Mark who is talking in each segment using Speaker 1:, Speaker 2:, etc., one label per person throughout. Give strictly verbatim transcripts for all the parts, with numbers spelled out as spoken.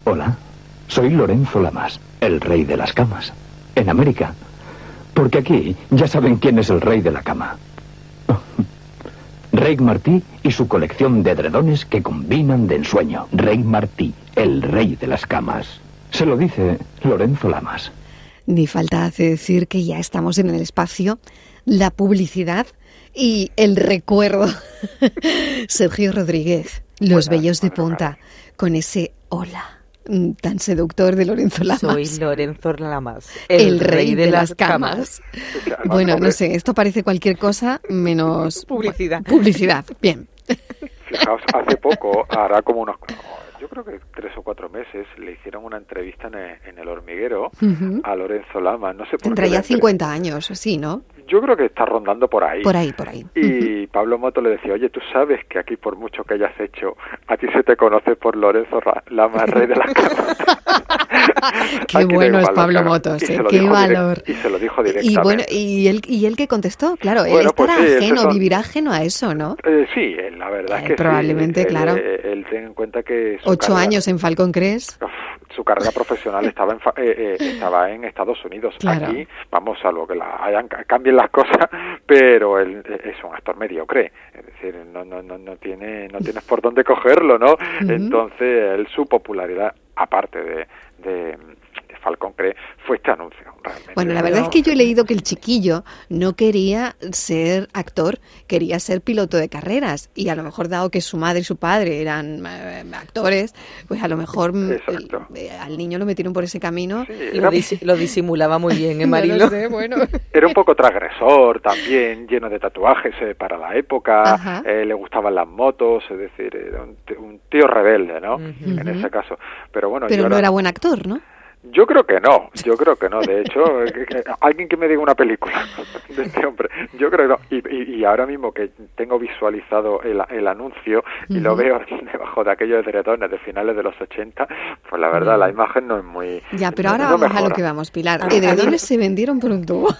Speaker 1: Hola, soy Lorenzo Lamas, el rey de las camas. En América. Porque aquí ya saben quién es el rey de la cama. Rey Martí y su colección de edredones que combinan de ensueño. Rey Martí, el rey de las camas. Se lo dice Lorenzo Lamas.
Speaker 2: Ni falta hace decir que ya estamos en el espacio, la publicidad y el recuerdo. Sergio Rodríguez, Los
Speaker 3: Buenas,
Speaker 2: Bellos de
Speaker 3: buenas,
Speaker 2: Punta,
Speaker 3: buenas.
Speaker 2: con ese hola tan seductor de Lorenzo Lamas.
Speaker 4: Soy Lorenzo Lamas,
Speaker 2: el,
Speaker 4: el
Speaker 2: rey,
Speaker 4: rey
Speaker 2: de,
Speaker 4: de
Speaker 2: las
Speaker 4: las
Speaker 2: camas.
Speaker 3: camas.
Speaker 2: Bueno, no sé, esto parece cualquier cosa menos
Speaker 4: Publicidad.
Speaker 2: Publicidad, bien.
Speaker 3: Fijaos, hace poco, hará como unos, yo creo que tres o cuatro meses, le hicieron una entrevista en el, en el Hormiguero
Speaker 2: Uh-huh.
Speaker 3: a Lorenzo Lamas. No sé por
Speaker 2: Tendrá
Speaker 3: qué
Speaker 2: ya
Speaker 3: la entre-
Speaker 2: cincuenta años, sí, ¿no?
Speaker 3: Yo creo que está rondando por ahí.
Speaker 2: Por ahí, por ahí.
Speaker 3: Y Pablo Moto le decía, oye, tú sabes que aquí por mucho que hayas hecho, a ti se te conoce por Lorenzo Ra- Lamas, rey de las camas.
Speaker 2: Qué
Speaker 3: Aquí da
Speaker 2: bueno es
Speaker 3: igual,
Speaker 2: Pablo
Speaker 3: claro.
Speaker 2: Motos,
Speaker 3: Y se
Speaker 2: ¿eh?
Speaker 3: lo
Speaker 2: Qué
Speaker 3: dijo direct-
Speaker 2: valor.
Speaker 3: Y se lo dijo directamente.
Speaker 2: Y bueno, ¿y él, y él qué contestó? Claro, él
Speaker 3: Bueno, pues
Speaker 2: estará
Speaker 3: sí,
Speaker 2: ajeno,
Speaker 3: esos son-
Speaker 2: vivirá ajeno a eso, ¿no?
Speaker 3: Eh, sí, eh, la verdad
Speaker 2: Eh,
Speaker 3: es que
Speaker 2: probablemente,
Speaker 3: sí. Él,
Speaker 2: claro.
Speaker 3: eh, Él, ten en cuenta que su
Speaker 2: Ocho
Speaker 3: carrera-
Speaker 2: años en Falcon Crest.
Speaker 3: Uf, su carrera profesional estaba en, fa- eh, eh, estaba en Estados Unidos.
Speaker 2: Claro.
Speaker 3: Aquí, vamos, salvo que la hayan, cambien las cosas, pero él eh, es un actor mediocre. Es decir, no, no, no, no tiene, no tienes por dónde cogerlo, ¿no?
Speaker 2: Ujú.
Speaker 3: Entonces, él, su popularidad, aparte de, de, de Falcon Crest, fue este anuncio. Realmente.
Speaker 2: Bueno, la verdad es que yo he leído que el chiquillo no quería ser actor, quería ser piloto de carreras. Y a lo mejor, dado que su madre y su padre eran eh, actores, pues a lo mejor mm,
Speaker 3: Exacto.
Speaker 2: el- eh, al niño lo metieron por ese camino.
Speaker 3: Sí,
Speaker 4: Lo,
Speaker 3: era,
Speaker 4: disi- lo disimulaba muy bien, ¿eh,
Speaker 2: No
Speaker 4: Marilo?
Speaker 2: lo sé, bueno.
Speaker 3: era un poco transgresor también, lleno de tatuajes eh, para la época,
Speaker 2: Ajá.
Speaker 3: eh, le gustaban las motos, es decir, era un, t- un tío rebelde, ¿no?
Speaker 4: Ujú.
Speaker 3: En ese caso. Pero bueno,
Speaker 2: Pero
Speaker 3: yo
Speaker 2: no
Speaker 3: ahora-
Speaker 2: era buen actor, ¿no?
Speaker 3: Yo creo que no, yo creo que no. De hecho, eh, que- que- alguien que me diga una película de este hombre, yo creo que no. Y, y, y ahora mismo que tengo visualizado el, el anuncio y lo
Speaker 2: Ujú.
Speaker 3: veo debajo de aquellos edredones de finales de los ochenta, pues la verdad, la imagen no es muy...
Speaker 2: Ya, pero ahora
Speaker 3: no
Speaker 2: vamos a lo
Speaker 3: mejora.
Speaker 2: que vamos, Pilar.
Speaker 4: A ver,
Speaker 2: Edredones se vendieron por un tubo.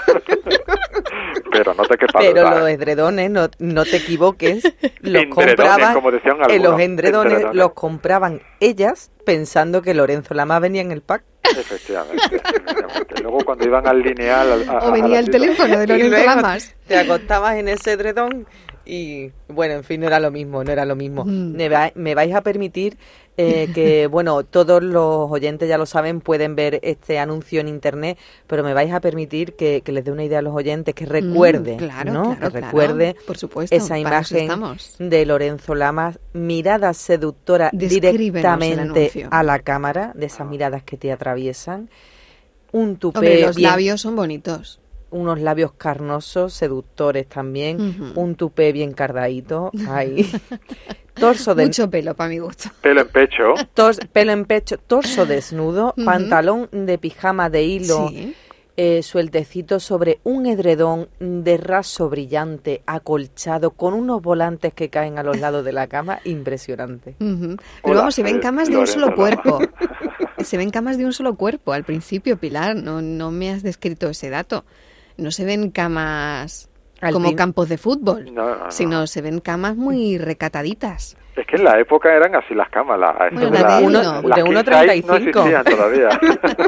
Speaker 3: Pero no te quepa
Speaker 4: Pero
Speaker 3: duda,
Speaker 4: los
Speaker 3: ¿eh?
Speaker 4: edredones, no, no te equivoques, los
Speaker 3: Endredones,
Speaker 4: compraban,
Speaker 3: como decían
Speaker 4: eh,
Speaker 3: algunos,
Speaker 4: los endredones
Speaker 3: endredones.
Speaker 4: los compraban ellas pensando que Lorenzo Lamas venía en el pack.
Speaker 3: Efectivamente, efectivamente. Luego cuando iban al lineal... A, a-
Speaker 2: O
Speaker 3: a
Speaker 2: venía
Speaker 3: la
Speaker 2: el
Speaker 3: cita-
Speaker 2: teléfono de
Speaker 4: Y
Speaker 2: Lorenzo
Speaker 4: luego
Speaker 2: Lamas.
Speaker 4: te acostabas en ese edredón y, bueno, en fin, no era lo mismo, no era lo mismo.
Speaker 2: Mm.
Speaker 4: Me, va- me vais a permitir eh, que, bueno, todos los oyentes ya lo saben, pueden ver este anuncio en internet, pero me vais a permitir que, que les dé una idea a los oyentes, que recuerde,
Speaker 2: Mm, claro,
Speaker 4: ¿no?
Speaker 2: claro,
Speaker 4: que
Speaker 2: claro.
Speaker 4: recuerde
Speaker 2: Por supuesto,
Speaker 4: esa
Speaker 2: para eso
Speaker 4: imagen
Speaker 2: estamos.
Speaker 4: de Lorenzo Lamas, mirada seductora
Speaker 2: Descríbenos el
Speaker 4: directamente
Speaker 2: anuncio.
Speaker 4: a la cámara, de esas miradas que te atraviesan, un tupé
Speaker 2: Hombre, los
Speaker 4: bien-
Speaker 2: labios son bonitos.
Speaker 4: unos labios carnosos, seductores también,
Speaker 2: Ujú.
Speaker 4: un tupé bien cardadito, ahí, torso de
Speaker 2: Mucho pelo, para mi gusto.
Speaker 3: Pelo en pecho.
Speaker 4: tos- pelo en pecho, torso desnudo,
Speaker 2: Ujú.
Speaker 4: pantalón de pijama de hilo,
Speaker 2: Sí.
Speaker 4: eh, sueltecito sobre un edredón de raso brillante, acolchado, con unos volantes que caen a los lados de la cama, impresionante.
Speaker 2: Ujú. Pero
Speaker 3: Hola,
Speaker 2: vamos, se ven
Speaker 3: soy
Speaker 2: camas de un
Speaker 3: Lorenzo
Speaker 2: solo
Speaker 3: Lamas.
Speaker 2: cuerpo. Se ven camas de un solo cuerpo. Al principio, Pilar, no, no me has descrito ese dato. No se ven camas como
Speaker 4: Alpin-
Speaker 2: campos de fútbol,
Speaker 3: No, no, no.
Speaker 2: sino se ven camas muy recataditas.
Speaker 3: Es que en la época eran así las camas, las,
Speaker 2: Bueno,
Speaker 3: estas
Speaker 2: la de él
Speaker 4: Uno-
Speaker 2: no.
Speaker 3: las
Speaker 4: de
Speaker 3: king
Speaker 4: uno
Speaker 3: size
Speaker 4: treinta y cinco.
Speaker 3: no existían todavía.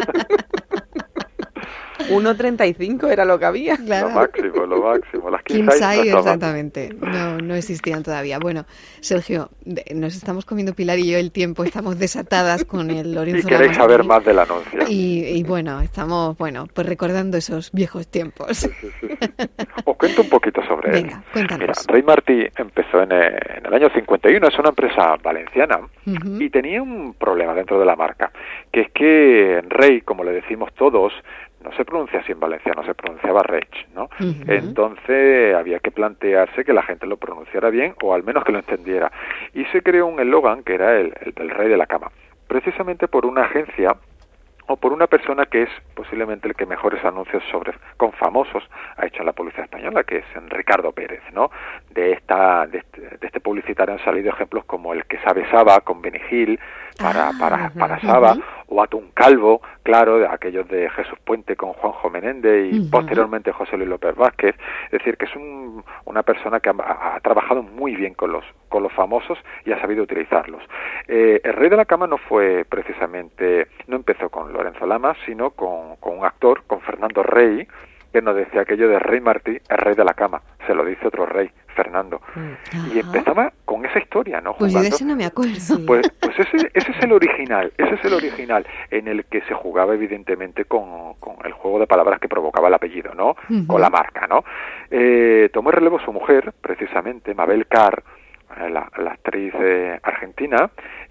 Speaker 4: uno treinta y cinco era lo que había.
Speaker 2: Claro.
Speaker 3: Lo máximo, lo máximo. Las king,
Speaker 2: King
Speaker 3: size no
Speaker 2: size,
Speaker 3: estaban.
Speaker 2: exactamente. No, no existían todavía. Bueno, Sergio, de- nos estamos comiendo Pilar y yo el tiempo, estamos desatadas con el
Speaker 3: Y
Speaker 2: Lorenzo
Speaker 3: queréis
Speaker 2: Lamas
Speaker 3: saber
Speaker 2: aquí.
Speaker 3: más del anuncio.
Speaker 2: Y, y bueno, estamos, bueno, pues recordando esos viejos tiempos.
Speaker 3: Sí, sí, sí. Os cuento un poquito sobre él.
Speaker 2: Venga, cuéntanos.
Speaker 3: Mira, Rey Martí empezó en el, en el año cincuenta y uno, es una empresa valenciana
Speaker 2: Ujú.
Speaker 3: y tenía un problema dentro de la marca, que es que Rey, como le decimos todos, no se pronuncia así en valenciano, se pronunciaba Reich, ¿no?
Speaker 2: Ujú.
Speaker 3: Entonces había que plantearse que la gente lo pronunciara bien o al menos que lo entendiera. Y se creó un eslogan que era el, el del rey de la cama, precisamente por una agencia o por una persona que es posiblemente el que mejores anuncios sobre con famosos ha hecho en la publicidad española, que es Ricardo Pérez, ¿no? De esta de este, de este publicitario han salido ejemplos como el que sabe Saba con Benny Hill para
Speaker 2: Ah,
Speaker 3: para
Speaker 2: ujú,
Speaker 3: para Saba,
Speaker 2: ujú.
Speaker 3: o Atún Calvo, claro, de aquellos de Jesús Puente con Juanjo Menéndez y uh-huh. posteriormente José Luis López Vázquez. Es decir, que es un, una persona que ha, ha trabajado muy bien con los con los famosos y ha sabido utilizarlos. Eh, el Rey de la Cama no fue precisamente, no empezó con Lorenzo Lamas, sino con, con un actor, con Fernando Rey, que nos decía aquello de Rey Martí, el Rey de la Cama, se lo dice otro rey, Fernando. Uh-huh. Y empezaba con esa historia, ¿no?
Speaker 2: Pues
Speaker 3: jugando.
Speaker 2: Yo de ese no me acuerdo.
Speaker 3: Pues, pues ese, ese es el original, ese es el original, en el que se jugaba evidentemente con, con el juego de palabras que provocaba el apellido, ¿no? Uh-huh. Con la marca, ¿no? Eh, tomó el relevo su mujer, precisamente, Mabel Carr, la, la actriz eh, argentina,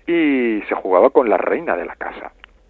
Speaker 3: y se jugaba con la reina de la casa.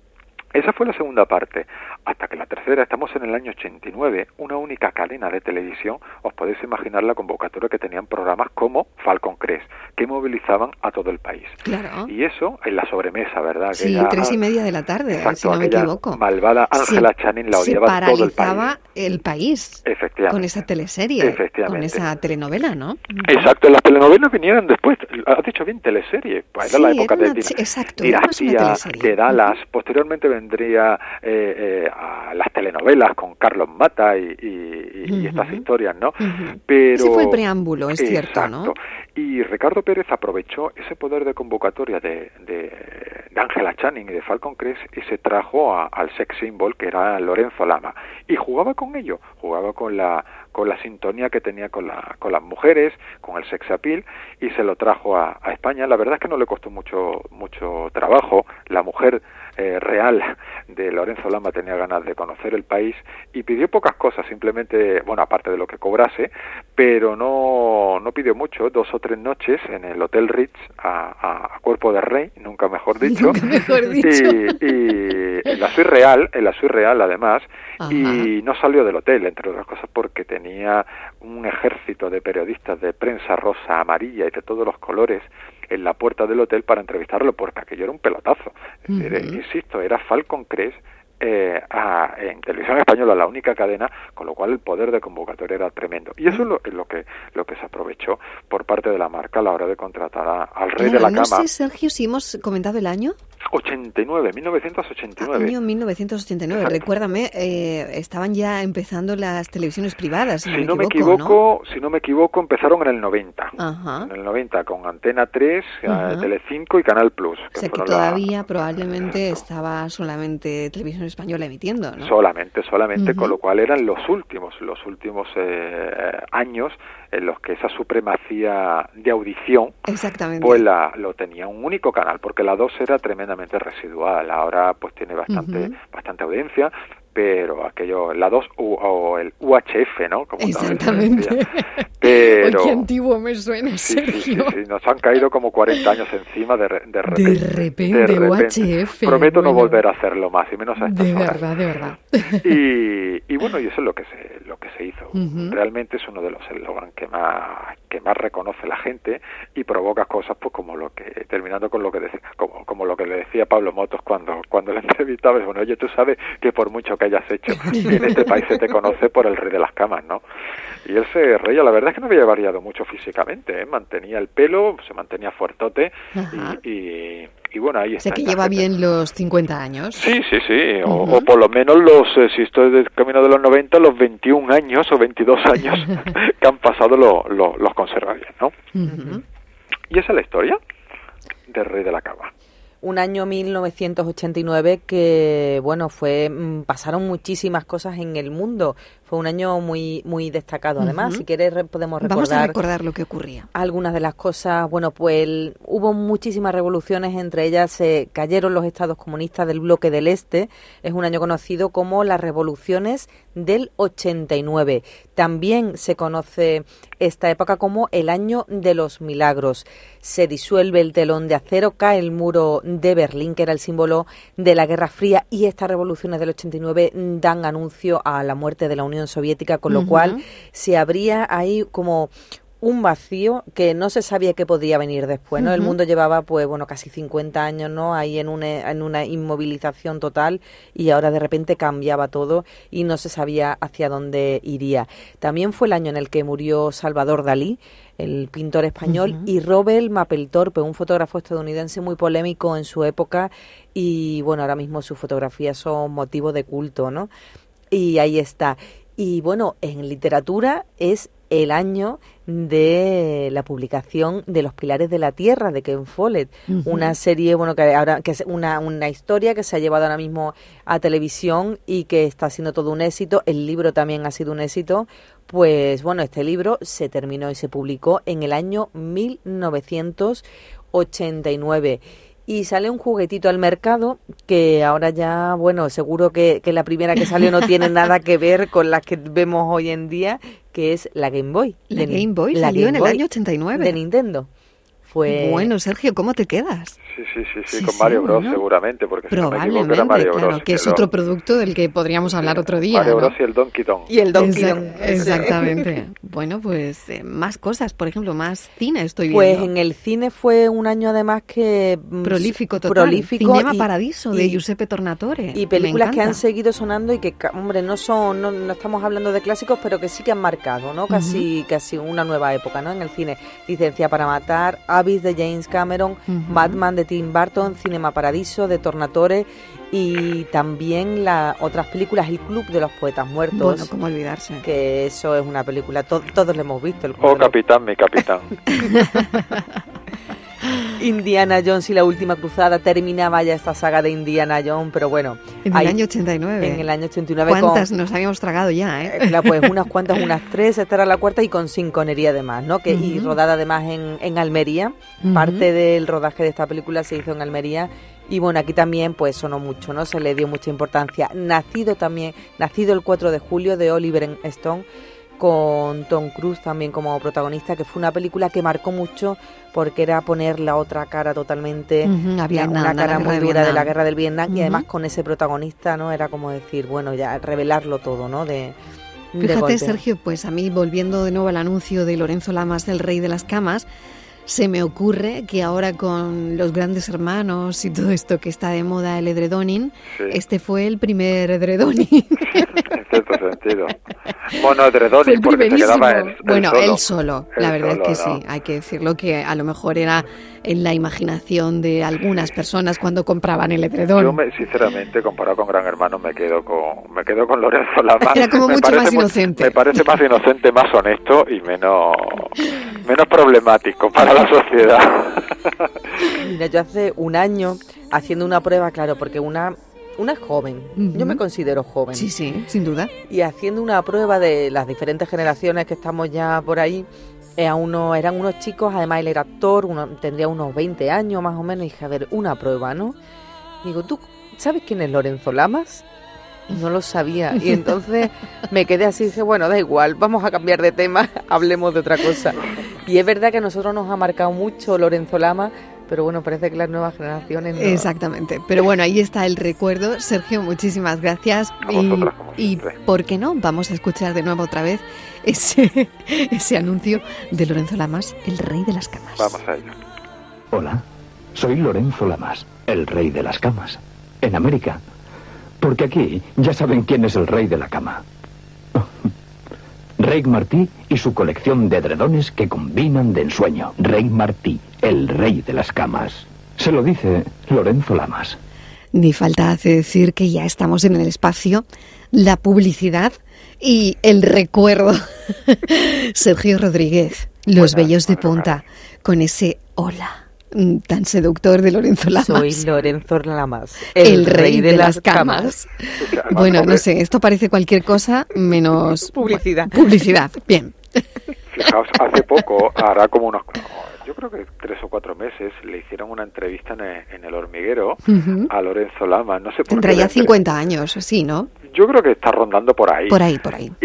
Speaker 3: Esa fue la segunda parte, hasta que la tercera, estamos en el año ochenta y nueve, una única cadena de televisión, os podéis imaginar la convocatoria que tenían programas como Falcon Crest, que movilizaban a todo el país.
Speaker 2: Claro.
Speaker 3: Y eso en la sobremesa, ¿verdad?
Speaker 2: Sí, aquella, tres y media de la tarde,
Speaker 3: exacto,
Speaker 2: si no me equivoco.
Speaker 3: Malvada Ángela Channing la odiaba todo el país.
Speaker 2: Se paralizaba el país.
Speaker 3: Efectivamente.
Speaker 2: Con esa teleserie.
Speaker 3: Efectivamente.
Speaker 2: Con esa telenovela, ¿no?
Speaker 3: Exacto, las telenovelas vinieron después, has dicho bien, teleserie. Pues
Speaker 2: sí,
Speaker 3: era la época
Speaker 2: era una,
Speaker 3: de
Speaker 2: exacto,
Speaker 3: Dinastía, de Dallas, uh-huh. posteriormente vendría eh, eh, a las telenovelas con Carlos Mata y, y, uh-huh. y estas historias, ¿no?
Speaker 2: Uh-huh.
Speaker 3: Pero
Speaker 2: ese fue el preámbulo, es
Speaker 3: exacto.
Speaker 2: cierto, ¿no?
Speaker 3: Y Ricardo Pérez aprovechó ese poder de convocatoria de, de, de Ángela Channing y de Falcon Crest y se trajo a, al sex symbol que era Lorenzo Lama y jugaba con ello, jugaba con la con la sintonía que tenía con la con las mujeres, con el sex appeal y se lo trajo a, a España. La verdad es que no le costó mucho mucho trabajo. La mujer eh, real de Lorenzo Lama tenía ganas de conocer el país y pidió pocas cosas, simplemente, bueno, aparte de lo que cobrase, pero no no pidió mucho, dos o tres noches en el Hotel Ritz a, a cuerpo de rey, nunca mejor dicho,
Speaker 2: nunca mejor dicho.
Speaker 3: Y, y en la suite real, en la suite real además, ajá. Y no salió del hotel, entre otras cosas porque tenía un ejército de periodistas de prensa rosa, amarilla y de todos los colores en la puerta del hotel para entrevistarlo, porque aquello era un pelotazo. Es decir, uh-huh. insisto, era Falcon Crest eh, a, en televisión española, la única cadena, con lo cual el poder de convocatoria era tremendo. Y eso es lo, es lo que lo que se aprovechó por parte de la marca a la hora de contratar a, al Rey
Speaker 2: claro,
Speaker 3: de la
Speaker 2: no
Speaker 3: Cama.
Speaker 2: No sé, Sergio, si hemos comentado el año.
Speaker 3: ochenta y nueve, mil novecientos ochenta y nueve.
Speaker 2: Año mil novecientos ochenta y nueve, exacto. Recuérdame, eh, estaban ya empezando las televisiones privadas, si,
Speaker 3: si
Speaker 2: no,
Speaker 3: no me
Speaker 2: equivoco,
Speaker 3: equivoco,
Speaker 2: ¿no?
Speaker 3: Si no me equivoco, empezaron en el noventa.
Speaker 2: Ajá.
Speaker 3: En el noventa, con Antena tres, uh-huh. Telecinco y Canal Plus.
Speaker 2: Que o sea que todavía la... probablemente estaba solamente Televisión Española emitiendo, ¿no?
Speaker 3: Solamente, solamente, uh-huh. con lo cual eran los últimos, los últimos eh, años en los que esa supremacía de audición pues la, lo tenía un único canal, porque la dos era tremendamente residual, ahora pues tiene bastante uh-huh. bastante audiencia, pero aquello, la dos o, o el U H F, ¿no? Como
Speaker 2: exactamente.
Speaker 3: Pero...
Speaker 2: Qué antiguo me suena,
Speaker 3: sí,
Speaker 2: Sergio.
Speaker 3: Sí, sí, sí, nos han caído como cuarenta años encima de, de repente.
Speaker 2: De repente, de repente. U H F.
Speaker 3: Prometo
Speaker 2: bueno,
Speaker 3: no volver a hacerlo más, y menos a estas
Speaker 2: de
Speaker 3: horas.
Speaker 2: verdad, de verdad.
Speaker 3: Y, y bueno, y eso es lo que se, lo que se hizo.
Speaker 2: Uh-huh.
Speaker 3: Realmente es uno de los eslogans que más, que más reconoce la gente y provoca cosas pues como lo que, terminando con lo que decía, como, como lo que le decía Pablo Motos cuando, cuando le entrevistaba, bueno, oye, tú sabes que por mucho que hayas hecho, en este país se te conoce por el Rey de las Camas, ¿no? Y él se reía, la verdad es que no había variado mucho físicamente, ¿eh? Mantenía el pelo, se mantenía fuertote y, y, y bueno, ahí está.
Speaker 2: O sea que lleva gente. Bien los cincuenta años.
Speaker 3: Sí, sí, sí, o, uh-huh. o por lo menos los, eh, si estoy del camino de los noventa, los veintiún años o veintidós años que han pasado lo, lo, los conserva bien, ¿no?
Speaker 2: Uh-huh.
Speaker 3: Y esa es la historia del Rey de la Cama.
Speaker 4: Un año mil novecientos ochenta y nueve que, bueno, fue pasaron muchísimas cosas en el mundo. Fue un año muy muy destacado. Además, uh-huh. si quieres re- podemos recordar...
Speaker 2: Vamos a recordar lo que ocurría.
Speaker 4: Algunas de las cosas, bueno, pues el, hubo muchísimas revoluciones, entre ellas se eh, cayeron los estados comunistas del bloque del Este. Es un año conocido como las revoluciones del ochenta y nueve. También se conoce esta época como el año de los milagros. Se disuelve el telón de acero, cae el muro de Berlín, que era el símbolo de la Guerra Fría, y estas revoluciones del ochenta y nueve dan anuncio a la muerte de la Unión Soviética, con lo uh-huh. cual se abría ahí como un vacío que no se sabía que podía venir después, ¿no? Uh-huh. El mundo llevaba, pues, bueno, casi cincuenta años, ¿no? Ahí en una, en una inmovilización total, y ahora de repente cambiaba todo y no se sabía hacia dónde iría. También fue el año en el que murió Salvador Dalí, el pintor español, uh-huh. y Robert Mapplethorpe, un fotógrafo estadounidense muy polémico en su época, y bueno, ahora mismo sus fotografías son motivo de culto, ¿no? Y ahí está. Y bueno, en literatura es el año de la publicación de Los Pilares de la Tierra, de Ken Follett, uh-huh. una serie, bueno, que ahora que es una, una historia que se ha llevado ahora mismo a televisión y que está siendo todo un éxito. El libro también ha sido un éxito. Pues bueno, este libro se terminó y se publicó en el año mil novecientos ochenta y nueve. Y sale un juguetito al mercado que ahora ya, bueno, seguro que, que la primera que salió no tiene nada que ver con las que vemos hoy en día, que es la Game Boy.
Speaker 2: La de, Game Boy la salió Game en el Boy año ochenta y nueve.
Speaker 4: De Nintendo. Fue...
Speaker 2: Bueno, Sergio, ¿cómo te quedas?
Speaker 3: Sí, sí, sí, sí,
Speaker 2: sí
Speaker 3: con
Speaker 2: sí,
Speaker 3: Mario Bros, ¿no? Seguramente, porque
Speaker 2: probablemente,
Speaker 3: si no me equivoco, era Mario
Speaker 2: claro,
Speaker 3: Bros,
Speaker 2: que es otro producto del que podríamos sí, hablar otro día.
Speaker 3: Mario
Speaker 2: ¿no?
Speaker 3: Bros y el Donkey Kong.
Speaker 4: Y el Donkey Kong.
Speaker 2: Exact- exactamente. Bueno, pues eh, más cosas, por ejemplo, más cine estoy viendo.
Speaker 4: Pues en el cine fue un año además que...
Speaker 2: Prolífico total.
Speaker 4: Prolífico.
Speaker 2: Cinema
Speaker 4: y,
Speaker 2: Paradiso de
Speaker 4: y,
Speaker 2: Giuseppe Tornatore.
Speaker 4: Y películas que han seguido sonando y que, hombre, no son, no, no estamos hablando de clásicos, pero que sí que han marcado, ¿no? Casi, uh-huh. casi una nueva época, ¿no? En el cine. Licencia para matar, Abyss de James Cameron, uh-huh. Batman de Tim Burton, Cinema Paradiso de Tornatore, y también las otras películas, El Club de los Poetas Muertos.
Speaker 2: Bueno, cómo olvidarse.
Speaker 4: Que eso es una película, to- todos la hemos visto. El
Speaker 3: oh, los... capitán, mi capitán.
Speaker 4: Indiana Jones y la Última Cruzada, terminaba ya esta saga de Indiana Jones, pero bueno.
Speaker 2: En
Speaker 4: hay,
Speaker 2: el año ochenta y nueve.
Speaker 4: En el año ochenta y nueve.
Speaker 2: ¿Cuántas
Speaker 4: con,
Speaker 2: nos habíamos tragado ya, eh?
Speaker 4: Claro, pues unas cuantas, unas tres, esta era la cuarta, y con sinconería además, ¿no? Que, uh-huh. Y rodada además en, en Almería. Uh-huh. Parte del rodaje de esta película se hizo en Almería. Y bueno, aquí también pues sonó mucho, ¿no? Se le dio mucha importancia. Nacido también, nacido el cuatro de julio, de Oliver Stone, con Tom Cruise también como protagonista, que fue una película que marcó mucho porque era poner la otra cara totalmente,
Speaker 2: uh-huh, había
Speaker 4: una,
Speaker 2: nada,
Speaker 4: una cara muy dura de la guerra del Vietnam, uh-huh. y además con ese protagonista, ¿no? Era como decir, bueno, ya revelarlo todo, ¿no? De,
Speaker 2: Fíjate,
Speaker 4: de golpe.
Speaker 2: Sergio, pues a mí, volviendo de nuevo al anuncio de Lorenzo Lamas, del Rey de las Camas, se me ocurre que ahora con los grandes hermanos y todo esto que está de moda, el edredoning, sí. este fue el primer edredoning.
Speaker 3: En cierto sentido. Bueno, edredoning, porque se quedaba él, él
Speaker 2: Bueno,
Speaker 3: solo.
Speaker 2: él solo, la
Speaker 3: él
Speaker 2: verdad
Speaker 3: solo,
Speaker 2: es que
Speaker 3: ¿no?
Speaker 2: sí, hay que decirlo, que a lo mejor era en la imaginación de algunas personas cuando compraban el edredón.
Speaker 3: Yo, me, sinceramente, comparado con Gran Hermano, me quedo con me quedo con Lorenzo Lamas.
Speaker 2: Era como
Speaker 3: me
Speaker 2: mucho más
Speaker 3: muy,
Speaker 2: inocente.
Speaker 3: Me parece más inocente, más honesto y menos, menos problemático para la sociedad.
Speaker 4: Mira, yo hace un año, haciendo una prueba, claro, porque una... Una es joven, uh-huh. yo me considero joven.
Speaker 2: Sí, sí, sin duda.
Speaker 4: Y haciendo una prueba de las diferentes generaciones que estamos ya por ahí, eh, a uno, eran unos chicos, además él era actor, uno, tendría unos veinte años más o menos, y dije, a ver, una prueba, ¿no? Digo, ¿tú sabes quién es Lorenzo Lamas? No lo sabía, y entonces me quedé así, dije, bueno, da igual, vamos a cambiar de tema, hablemos de otra cosa. Y es verdad que a nosotros nos ha marcado mucho Lorenzo Lamas, pero bueno, parece que las nuevas generaciones no.
Speaker 2: Exactamente, pero bueno, ahí está el recuerdo. Sergio, muchísimas gracias. Y, y ¿por qué no? Vamos a escuchar de nuevo otra vez ese, ese anuncio de Lorenzo Lamas, el Rey de las Camas.
Speaker 3: Vamos a ello.
Speaker 1: Hola, soy Lorenzo Lamas, el Rey de las Camas, en América. Porque aquí ya saben quién es el Rey de la Cama. Ray Martí y su colección de edredones que combinan de ensueño. Ray Martí, el Rey de las Camas. Se lo dice Lorenzo Lamas.
Speaker 2: Ni falta hace decir que ya estamos en el espacio, la publicidad y el recuerdo. Sergio Rodríguez, Los
Speaker 3: Buenas,
Speaker 2: Bellos de
Speaker 3: buenas,
Speaker 2: Punta,
Speaker 3: buenas.
Speaker 2: con ese hola tan seductor de Lorenzo Lamas.
Speaker 4: Soy Lorenzo Lamas, el,
Speaker 2: el rey, rey de, de las, las camas. camas. Bueno, no sé, esto parece cualquier cosa menos
Speaker 4: publicidad.
Speaker 2: Publicidad, bien.
Speaker 3: Fijaos, hace poco, hará como unos, yo creo que tres o cuatro meses, le hicieron una entrevista en el, en el Hormiguero uh-huh. a Lorenzo Lamas. No sé por
Speaker 2: Tendrá
Speaker 3: qué.
Speaker 2: ya cincuenta años, sí, ¿no?
Speaker 3: Yo creo que está rondando por ahí.
Speaker 2: Por ahí, por ahí.
Speaker 3: Y,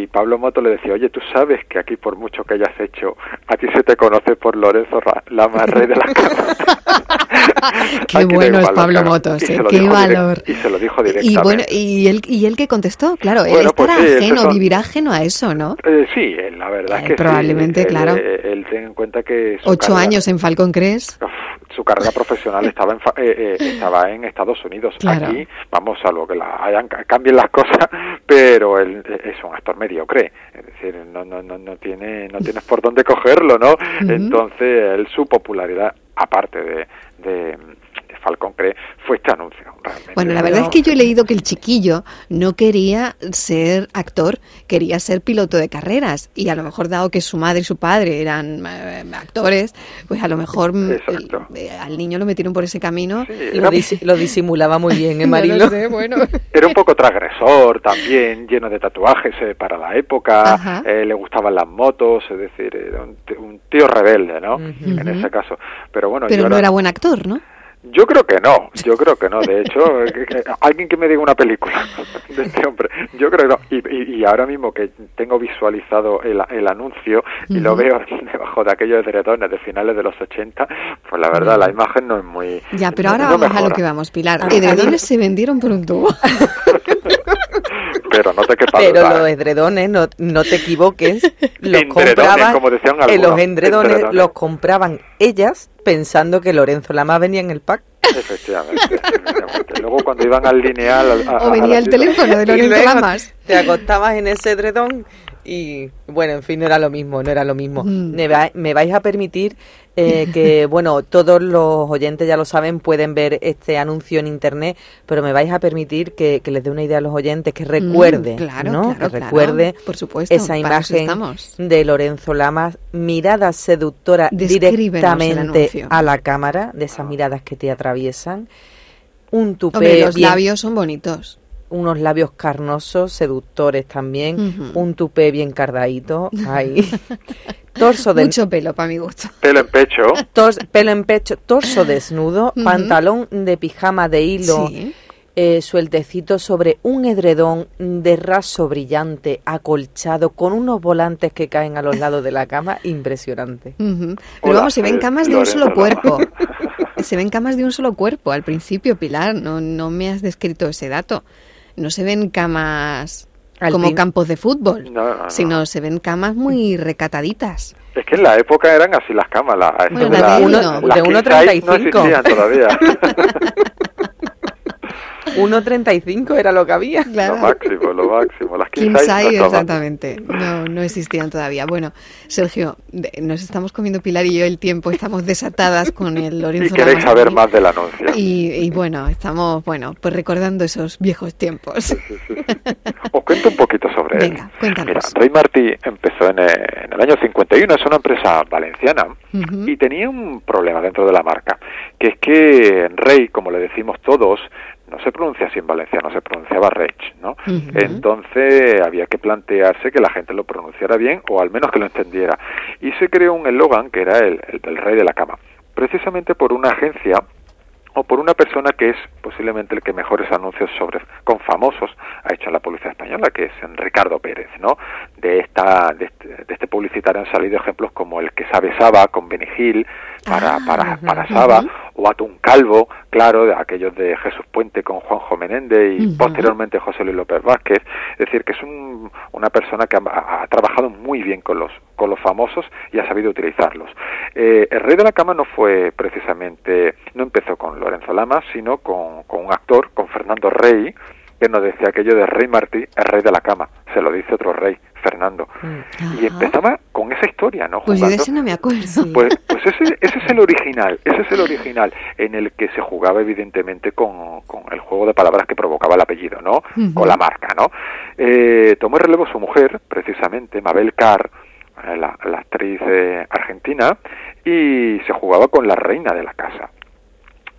Speaker 3: Pablo Moto le decía, oye, tú sabes que aquí por mucho que hayas hecho, a ti se te conoce por Lorenzo Lamas, rey de las camas.
Speaker 2: Qué bueno es Pablo Motos, ¿eh? Qué valor.
Speaker 3: Direct, y se lo dijo directamente.
Speaker 2: Y bueno, ¿y él, y él qué contestó? Claro, él
Speaker 3: bueno,
Speaker 2: estará
Speaker 3: pues sí,
Speaker 2: ajeno,
Speaker 3: son...
Speaker 2: vivirá ajeno a eso, ¿no?
Speaker 3: Eh, sí, él, la verdad
Speaker 2: eh,
Speaker 3: es que
Speaker 2: probablemente,
Speaker 3: sí.
Speaker 2: claro.
Speaker 3: Él, él, él ten en cuenta que... Su
Speaker 2: Ocho
Speaker 3: carrera,
Speaker 2: años en Falcon Crest.
Speaker 3: Su carrera profesional estaba en, eh, eh, estaba en Estados Unidos.
Speaker 2: Claro.
Speaker 3: Aquí, vamos, salvo que la hayan, cambien las cosas, pero él es un actor mediocre. Es decir, no, no, no, no, tiene, no tienes por dónde cogerlo, ¿no? Uh-huh. Entonces, él, su popularidad, aparte de... de Falcon Crest, fue este anuncio. Realmente.
Speaker 2: Bueno, la verdad es que yo he leído que el chiquillo no quería ser actor, quería ser piloto de carreras, y a lo mejor, dado que su madre y su padre eran eh, actores, pues a lo mejor el, eh, al niño lo metieron por ese camino.
Speaker 4: Sí, y lo, dis- lo disimulaba muy bien, ¿eh, Marilo?
Speaker 2: No lo sé, bueno.
Speaker 3: Era un poco transgresor también, lleno de tatuajes eh, para la época, eh, le gustaban las motos, es decir, era un, t- un tío rebelde, ¿no? Uh-huh. En ese caso. Pero bueno,
Speaker 2: Pero
Speaker 3: yo
Speaker 2: no
Speaker 3: era...
Speaker 2: era buen actor, ¿no?
Speaker 3: Yo creo que no, yo creo que no. De hecho, que, que, alguien que me diga una película de este hombre, yo creo que no. Y, y, y ahora mismo que tengo visualizado el, el anuncio y uh-huh. lo veo debajo de aquellos edredones de finales de los ochenta, pues la verdad, uh-huh. la imagen no es muy...
Speaker 2: Ya, pero ahora
Speaker 3: no
Speaker 2: vamos
Speaker 3: mejora.
Speaker 2: A lo que vamos, Pilar. Edredones se vendieron por un tubo.
Speaker 3: Pero no te quepa
Speaker 4: Pero los edredones, no, no te equivoques, los compraban,
Speaker 3: como decían algunos,
Speaker 4: eh, los edredones, edredones los compraban ellas pensando que Lorenzo Lamas venía en el pack.
Speaker 3: Efectivamente, efectivamente. Luego cuando iban al lineal... A, a,
Speaker 2: o venía
Speaker 3: a
Speaker 2: el teléfono de Lorenzo Lamas.
Speaker 4: Te acostabas en ese edredón y, bueno, en fin, no era lo mismo, no era lo mismo. Mm. Me, va, me vais a permitir eh, que, bueno, todos los oyentes ya lo saben, pueden ver este anuncio en internet, pero me vais a permitir que, que les dé una idea a los oyentes, que recuerde,
Speaker 2: mm, claro,
Speaker 4: ¿no?
Speaker 2: Claro,
Speaker 4: que recuerde
Speaker 2: claro, por supuesto,
Speaker 4: esa imagen de Lorenzo Lamas, mirada seductora directamente a la cámara, de esas miradas que te atraviesan, un tupé.
Speaker 2: Hombre, los
Speaker 4: bien,
Speaker 2: labios son bonitos.
Speaker 4: Unos labios carnosos, seductores también, uh-huh. un tupé bien cardadito, ahí. Torso de...
Speaker 2: Mucho pelo, para mi gusto.
Speaker 3: Pelo en pecho.
Speaker 4: Tor... Pelo en pecho, torso desnudo, uh-huh. pantalón de pijama de hilo, sí. eh, sueltecito sobre un edredón de raso brillante, acolchado, con unos volantes que caen a los lados de la cama, impresionante.
Speaker 2: Uh-huh. Pero Hola, vamos, se ven camas de un solo cuerpo. Se ven camas de un solo cuerpo al principio, Pilar, no, no me has descrito ese dato. No se ven camas Al como fin. campos de fútbol,
Speaker 3: no, no, no.
Speaker 2: sino se ven camas muy recataditas.
Speaker 3: Es que en la época eran así las camas, la,
Speaker 2: bueno,
Speaker 3: de,
Speaker 2: la
Speaker 3: la,
Speaker 2: uno,
Speaker 4: de uno treinta y cinco.
Speaker 3: No existían todavía.
Speaker 4: uno treinta y cinco era lo que había.
Speaker 3: Claro. Lo máximo, lo máximo. Las king,
Speaker 2: king
Speaker 3: size,
Speaker 2: size
Speaker 3: no
Speaker 2: exactamente. No, no existían todavía. Bueno, Sergio, nos estamos comiendo Pilar y yo el tiempo, estamos desatadas con el Lorenzo
Speaker 3: Y queréis
Speaker 2: Lamas
Speaker 3: saber más del anuncio.
Speaker 2: Y, y bueno, estamos bueno pues recordando esos viejos tiempos.
Speaker 3: Sí, sí, sí, sí. Os cuento un poquito sobre
Speaker 2: Venga,
Speaker 3: él.
Speaker 2: Cuéntanos.
Speaker 3: Mira, Rey Martí empezó en, en el año cincuenta y uno, es una empresa valenciana, uh-huh. y tenía un problema dentro de la marca, que es que Rey, como le decimos todos, no se pronuncia así en valenciano, se pronunciaba Reich, ¿no? Uh-huh. Entonces había que plantearse que la gente lo pronunciara bien, o al menos que lo entendiera. Y se creó un eslogan que era el, el del rey de la cama, precisamente por una agencia o por una persona que es posiblemente el que mejores anuncios sobre con famosos ha hecho en la publicidad española, que es Ricardo Pérez, ¿no? De esta de este, de este publicitario han salido ejemplos como el que sabe Saba con Benny Hill para ah, para uh-huh, para Saba, uh-huh. o Atún Calvo, claro, de aquellos de Jesús Puente con Juanjo Menéndez y uh-huh. posteriormente José Luis López Vázquez. Es decir, que es un, una persona que ha, ha trabajado muy bien con los con los famosos y ha sabido utilizarlos. Eh, el Rey de la Cama no fue precisamente, no empezó con Lorenzo Lamas, sino con, con un actor, con Fernando Rey, que nos decía aquello de Rey Martí, el rey de la cama. Se lo dice otro rey, Fernando. Ajá. Y empezaba con esa historia, ¿no?
Speaker 2: Pues jugando. Yo de ese no me acuerdo.
Speaker 3: Pues, pues ese, ese es el original, ese es el original, en el que se jugaba evidentemente con, con el juego de palabras que provocaba el apellido, ¿no? Uh-huh. Con la marca, ¿no? Eh, tomó el relevo su mujer, precisamente, Mabel Carr, la, la actriz eh, argentina, y se jugaba con la reina de la casa.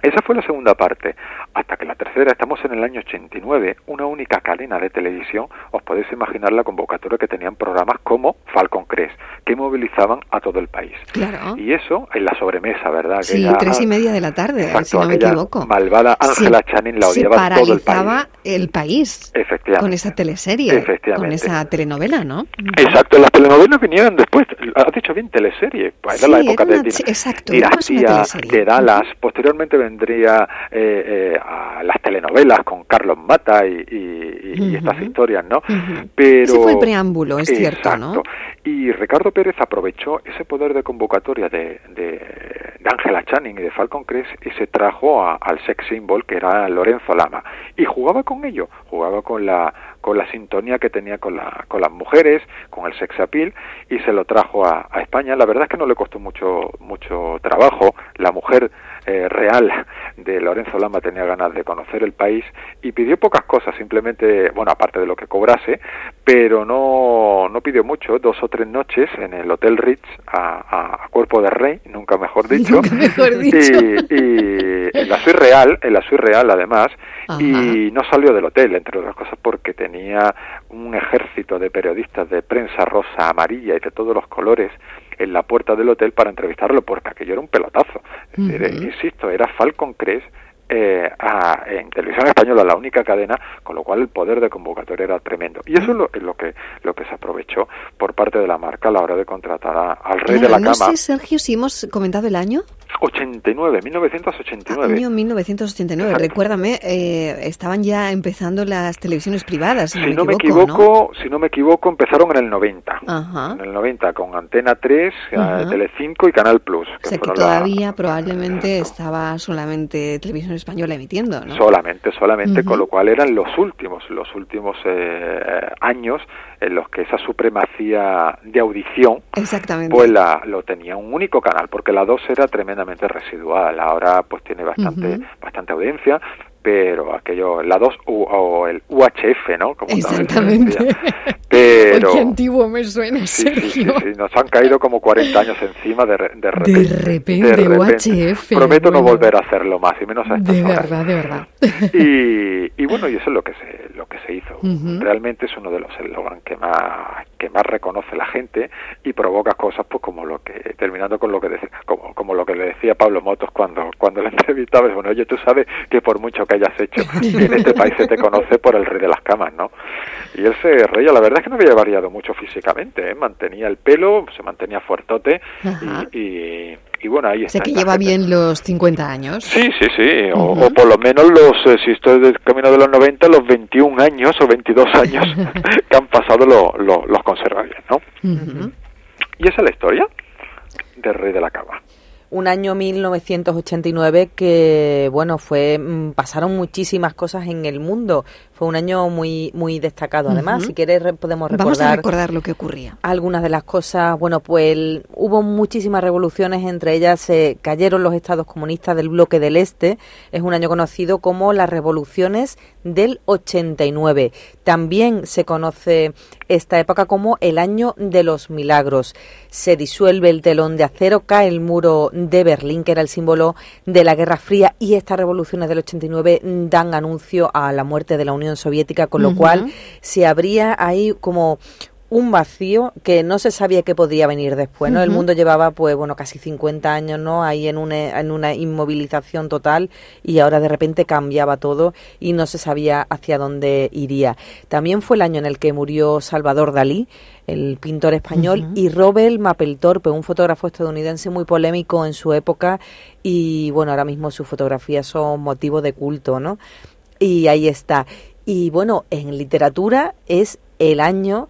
Speaker 3: Esa fue la segunda parte, hasta que la tercera, estamos en el año ochenta y nueve, una única cadena de televisión, os podéis imaginar la convocatoria que tenían programas como Falcon Crest, que movilizaban a todo el país.
Speaker 2: Claro.
Speaker 3: Y eso en la sobremesa, ¿verdad?
Speaker 2: Sí,
Speaker 3: aquella,
Speaker 2: tres y media de la tarde,
Speaker 3: exacto,
Speaker 2: si no me equivoco.
Speaker 3: Malvada Ángela Channing la odiaba todo el país.
Speaker 2: Se paralizaba el país
Speaker 3: Efectivamente.
Speaker 2: Con esa teleserie,
Speaker 3: Efectivamente.
Speaker 2: con esa telenovela, ¿no?
Speaker 3: Exacto, las telenovelas vinieron después, has dicho bien, teleserie, era
Speaker 2: sí,
Speaker 3: la época
Speaker 2: era una,
Speaker 3: de
Speaker 2: exacto,
Speaker 3: Dinastía, de Dallas, posteriormente vendría eh, eh, a las telenovelas con Carlos Mata y, y, y uh-huh. estas historias, ¿no?
Speaker 2: Uh-huh.
Speaker 3: Pero
Speaker 2: ese fue el preámbulo, es
Speaker 3: exacto.
Speaker 2: cierto, ¿no?
Speaker 3: Y Ricardo Pérez aprovechó ese poder de convocatoria de, de, de Ángela Channing y de Falcon Crest y se trajo a, al sex symbol que era Lorenzo Lama y jugaba con ello, jugaba con la con la sintonía que tenía con la con las mujeres, con el sex appeal y se lo trajo a, a España. La verdad es que no le costó mucho mucho trabajo. La mujer eh, real de Lorenzo Lama tenía ganas de conocer el país y pidió pocas cosas, simplemente, bueno, aparte de lo que cobrase, pero no no pidió mucho, dos o tres noches en el Hotel Ritz a, a, a cuerpo de rey, nunca mejor dicho,
Speaker 2: nunca mejor dicho.
Speaker 3: Y, y en la suite real, en la suite real además,
Speaker 2: ajá.
Speaker 3: Y no salió del hotel, entre otras cosas porque tenía un ejército de periodistas de prensa rosa, amarilla y de todos los colores en la puerta del hotel para entrevistarlo, porque aquello era un pelotazo. Es decir, uh-huh. insisto, era Falcon Crest eh, a, en Televisión Española, la única cadena, con lo cual el poder de convocatoria era tremendo. Y eso es lo, es lo que lo que se aprovechó por parte de la marca a la hora de contratar a, al rey
Speaker 2: claro,
Speaker 3: de la
Speaker 2: no
Speaker 3: cama.
Speaker 2: sé, Sergio, si hemos comentado el año.
Speaker 3: ochenta y nueve, mil novecientos ochenta y nueve.
Speaker 2: Año mil novecientos ochenta y nueve. Exacto. Recuérdame, eh, estaban ya empezando las televisiones privadas, si,
Speaker 3: si
Speaker 2: no,
Speaker 3: no me
Speaker 2: equivoco,
Speaker 3: equivoco,
Speaker 2: ¿no?
Speaker 3: si no me equivoco, empezaron en el noventa.
Speaker 2: Ajá.
Speaker 3: En el noventa con Antena tres,
Speaker 2: Ajá.
Speaker 3: Telecinco y Canal Plus.
Speaker 2: Que o sea que todavía la... probablemente estaba solamente Televisión Española emitiendo, ¿no?
Speaker 3: Solamente, solamente, uh-huh. con lo cual eran los últimos, los últimos eh, años en los que esa supremacía de audición,
Speaker 2: exactamente,
Speaker 3: pues la, lo tenía un único canal, porque la dos era tremendamente residual, ahora pues tiene bastante, uh-huh. bastante audiencia, pero aquello, la dos o, o el U H F, ¿no? Como
Speaker 2: exactamente.
Speaker 3: Pero...
Speaker 2: Qué antiguo me suena,
Speaker 3: sí,
Speaker 2: Sergio.
Speaker 3: Sí, sí, sí, nos han caído como cuarenta años encima de, de repente.
Speaker 2: De repente, de repente. U H F.
Speaker 3: Prometo
Speaker 2: bueno,
Speaker 3: no volver a hacerlo más, y menos a estas
Speaker 2: de
Speaker 3: horas.
Speaker 2: verdad, de verdad.
Speaker 3: Y, y bueno, y eso es lo que se, lo que se hizo.
Speaker 2: Uh-huh.
Speaker 3: Realmente es uno de los eslogans que más, que más reconoce la gente y provoca cosas, pues como lo que, terminando con lo que decía, como, como lo que le decía Pablo Motos cuando, cuando le entrevistaba, bueno, oye, tú sabes que por mucho que hayas hecho, en este país se te conoce por el rey de las camas, ¿no? Y ese rey, la verdad es que no había variado mucho físicamente, ¿eh? Mantenía el pelo, se mantenía fuertote y, y, y bueno, ahí está.
Speaker 2: O sea que lleva bien los cincuenta años.
Speaker 3: Sí, sí, sí,
Speaker 2: uh-huh.
Speaker 3: o, o por lo menos los, eh, si estoy del camino de los noventa, los veintiún años o veintidós años que han pasado lo, lo, los conserva bien, ¿no?
Speaker 2: Uh-huh.
Speaker 3: Y esa es la historia del rey de la cama.
Speaker 4: Un año mil novecientos ochenta y nueve que, bueno, fue pasaron muchísimas cosas en el mundo. Fue un año muy muy destacado. Además, uh-huh. si quieres podemos recordar...
Speaker 2: Vamos a recordar lo que ocurría.
Speaker 4: Algunas de las cosas, bueno, pues el, hubo muchísimas revoluciones, entre ellas se eh, cayeron los estados comunistas del bloque del Este. Es un año conocido como las revoluciones del ochenta y nueve. También se conoce esta época como el año de los milagros. Se disuelve el telón de acero, cae el muro de Berlín, que era el símbolo de la Guerra Fría, y estas revoluciones del ochenta y nueve dan anuncio a la muerte de la Unión Soviética, con lo uh-huh. cual se abría ahí como un vacío que no se sabía que podría venir después, ¿no? Uh-huh. El mundo llevaba, pues bueno, casi cincuenta años, ¿no? Ahí en una, en una inmovilización total, y ahora de repente cambiaba todo y no se sabía hacia dónde iría. También fue el año en el que murió Salvador Dalí, el pintor español, uh-huh. y Robert Mapplethorpe, un fotógrafo estadounidense muy polémico en su época, y bueno, ahora mismo sus fotografías son motivo de culto, ¿no? Y ahí está. Y bueno, en literatura es el año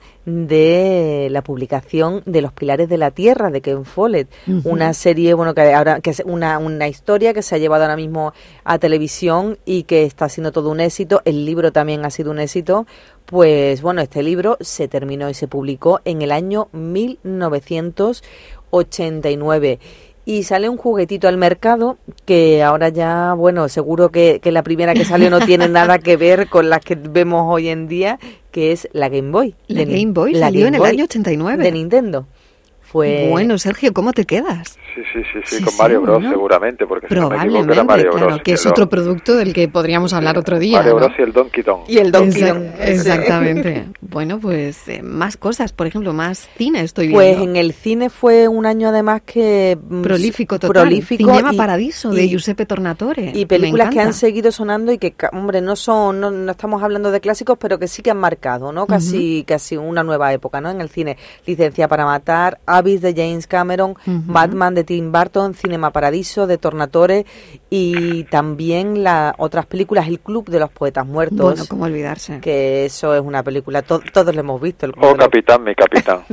Speaker 4: de la publicación de Los Pilares de la Tierra, de Ken Follett, uh-huh. una serie, bueno, que ahora que es una, una historia que se ha llevado ahora mismo a televisión y que está siendo todo un éxito. El libro también ha sido un éxito. Pues bueno, este libro se terminó y se publicó en el año mil novecientos ochenta y nueve. Y sale un juguetito al mercado que ahora ya, bueno, seguro que, que la primera que salió no tiene nada que ver con las que vemos hoy en día, que es la Game Boy.
Speaker 2: La
Speaker 4: de,
Speaker 2: Game Boy
Speaker 4: la
Speaker 2: salió
Speaker 4: Game
Speaker 2: en
Speaker 4: Boy
Speaker 2: el año ochenta y nueve.
Speaker 4: De Nintendo. Fue...
Speaker 2: Bueno, Sergio, ¿cómo te quedas?
Speaker 3: Sí, sí, sí, sí,
Speaker 2: sí
Speaker 3: con Mario
Speaker 2: sí,
Speaker 3: Bros,
Speaker 2: ¿no?
Speaker 3: seguramente, porque si no me equivoco
Speaker 2: Probablemente,
Speaker 3: era Mario Bros.
Speaker 2: Claro, que es otro producto del que podríamos hablar otro día.
Speaker 3: Mario Bros
Speaker 2: ¿no?
Speaker 3: y el Donkey Kong.
Speaker 4: Y el Donkey Kong.
Speaker 2: Exact- Exactamente. Bueno, pues eh, más cosas, por ejemplo, más cine estoy viendo.
Speaker 4: Pues en el cine fue un año además que...
Speaker 2: Prolífico total.
Speaker 4: Prolífico.
Speaker 2: Cinema
Speaker 4: y,
Speaker 2: Paradiso,
Speaker 4: y,
Speaker 2: de Giuseppe Tornatore.
Speaker 4: Y películas
Speaker 2: Me
Speaker 4: que han
Speaker 2: encanta.
Speaker 4: seguido sonando y que, hombre, no son, no, no estamos hablando de clásicos, pero que sí que han marcado, ¿no? Casi, uh-huh. casi una nueva época, ¿no? En el cine. Licencia para matar, Abyss de James Cameron, uh-huh. Batman de Tim Burton, Cinema Paradiso de Tornatore y también la, otras películas, El Club de los Poetas Muertos.
Speaker 2: Bueno, cómo olvidarse.
Speaker 4: Que eso es una película, to, todos lo hemos visto. El
Speaker 3: oh, capitán, mi capitán.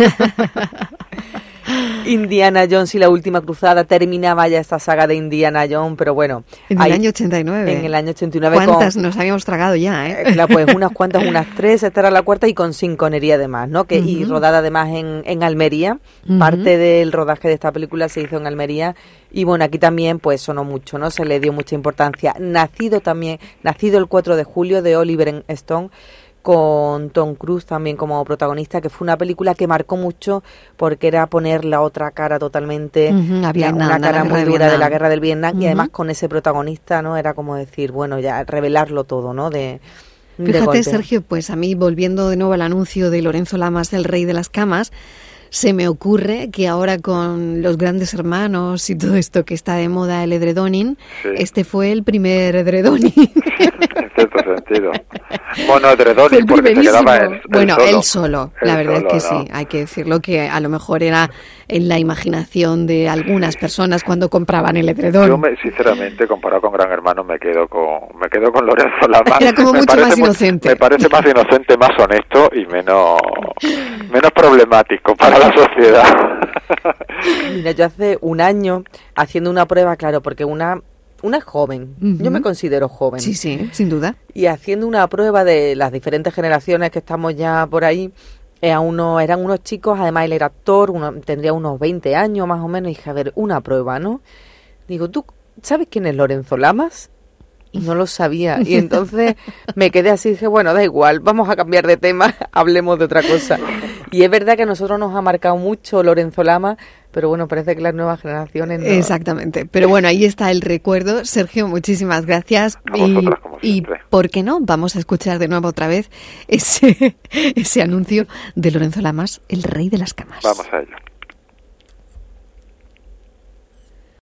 Speaker 4: Indiana Jones y la última cruzada, terminaba ya esta saga de Indiana Jones, pero bueno.
Speaker 2: En
Speaker 4: hay,
Speaker 2: el año ochenta y nueve.
Speaker 4: En el año ochenta y nueve.
Speaker 2: ¿Cuántas
Speaker 4: con,
Speaker 2: nos habíamos tragado ya, eh?
Speaker 4: Claro, pues unas cuantas, unas tres, esta era la cuarta y con sinconería además, ¿no? Que, uh-huh. Y rodada además en, en Almería. Uh-huh. Parte del rodaje de esta película se hizo en Almería. Y bueno, aquí también pues sonó mucho, ¿no? Se le dio mucha importancia. Nacido también, nacido el cuatro de julio de Oliver Stone, con Tom Cruise también como protagonista, que fue una película que marcó mucho porque era poner la otra cara totalmente,
Speaker 2: uh-huh, a Vietnam,
Speaker 4: una cara muy dura de la guerra del Vietnam, uh-huh. y además con ese protagonista, ¿no? Era como decir, bueno, ya revelarlo todo, ¿no? De,
Speaker 2: Fíjate, de Sergio, pues a mí, volviendo de nuevo al anuncio de Lorenzo Lamas del Rey de las Camas, se me ocurre que ahora con los grandes hermanos y todo esto que está de moda, el edredoning, sí. Este fue el primer edredoning.
Speaker 3: En cierto sentido. Bueno, edredoning porque se quedaba él, él
Speaker 2: Bueno,
Speaker 3: solo.
Speaker 2: él solo, la
Speaker 3: él
Speaker 2: verdad
Speaker 3: solo,
Speaker 2: es que
Speaker 3: ¿no?
Speaker 2: sí, hay que decirlo que a lo mejor era en la imaginación de algunas personas cuando compraban el edredón.
Speaker 3: Yo, me, sinceramente, comparado con Gran Hermano, me quedo con me quedo con Lorenzo Lamas.
Speaker 2: Era como
Speaker 3: me
Speaker 2: mucho más
Speaker 3: muy,
Speaker 2: inocente.
Speaker 3: Me parece más inocente, más honesto y menos menos problemático para la sociedad.
Speaker 4: Mira, yo hace un año haciendo una prueba, claro, porque una una es joven, uh-huh. Yo me considero joven.
Speaker 2: Sí, sí, sin duda.
Speaker 4: Y haciendo una prueba de las diferentes generaciones que estamos ya por ahí, eh, a uno, eran unos chicos, además él era actor, uno, tendría unos veinte años más o menos, y dije, a ver, una prueba, ¿no? Digo, ¿tú sabes quién es Lorenzo Lamas? Y no lo sabía, y entonces me quedé así, dije, bueno, da igual, vamos a cambiar de tema, hablemos de otra cosa. Y es verdad que a nosotros nos ha marcado mucho Lorenzo Lamas, pero bueno, parece que las nuevas generaciones no.
Speaker 2: Exactamente, pero bueno, ahí está el recuerdo. Sergio, muchísimas gracias.
Speaker 3: A vosotras, como
Speaker 2: y, y ¿por qué no? Vamos a escuchar de nuevo otra vez ese, ese anuncio de Lorenzo Lamas, el Rey de las Camas.
Speaker 3: Vamos a ello.